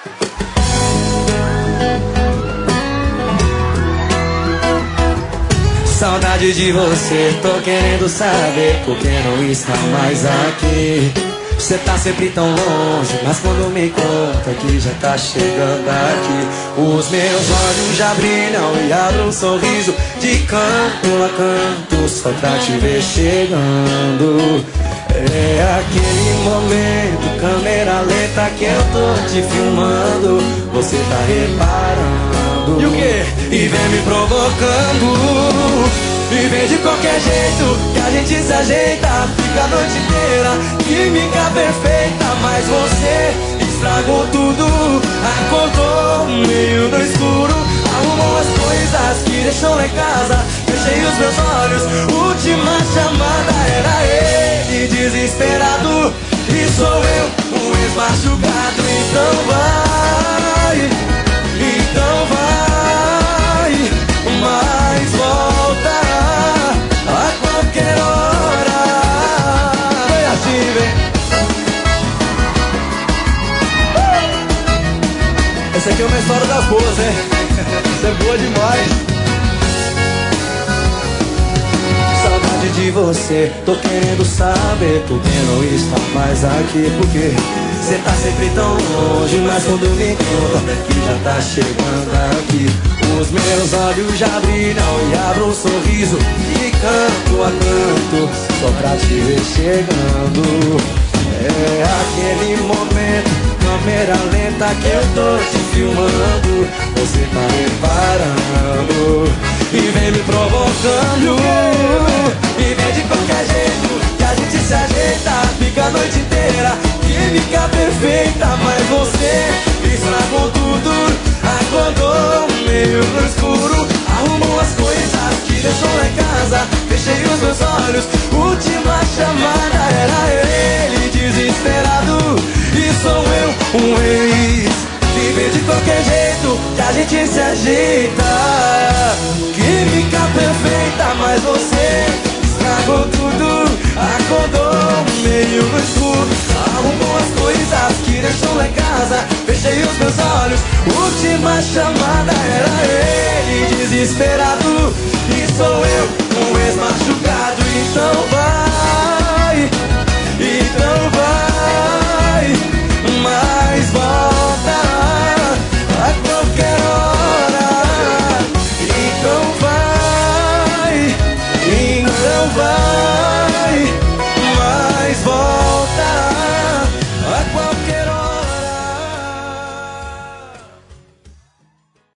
Saudade de você, tô querendo saber por que não está mais aqui. Você tá sempre tão longe, mas quando me conta que já tá chegando aqui, os meus olhos já brilham e abro um sorriso de canto a canto só pra te ver chegando. É aquele momento, câmera lenta que eu tô te filmando. Você tá reparando. E o quê? E vem me provocando. E vem de qualquer jeito que a gente se ajeita. Fica a noite inteira, química perfeita. Mas você estragou tudo. Acordou meio no escuro, arrumou as coisas que deixou lá em casa. Fechei os meus olhos, última chamada. Era ele desesperado e sou eu, um ex-machucado. Então vai, mas volta a qualquer hora. Foi assim, vem. Essa aqui é uma história das boas, hein? Essa é boa demais. Saudade de você, tô querendo saber por que não está mais aqui. Porque você tá sempre tão longe, mas quando me conta que já tá chegando aqui, os meus olhos já brilham e abro um sorriso de canto a canto só pra te ver chegando. É aquele momento, câmera lenta que eu tô te filmando. Você tá reparando e vem me provocando. E vem de qualquer jeito que a gente se ajeita. Fica a noite inteira, química perfeita. Mas você estragou tudo. Acordou meio no escuro, arrumou as coisas que deixou lá em casa. Fechei os meus olhos, última chamada. Era ele desesperado e sou eu, um ex. Viver de qualquer jeito que a gente se ajeita. Química perfeita, mas você estragou tudo. Acordou meio no escuro, arrumou as coisas que deixou lá em casa. Fechei os meus olhos, última chamada. Era ele desesperado e sou eu, um ex-machucado. Então vai.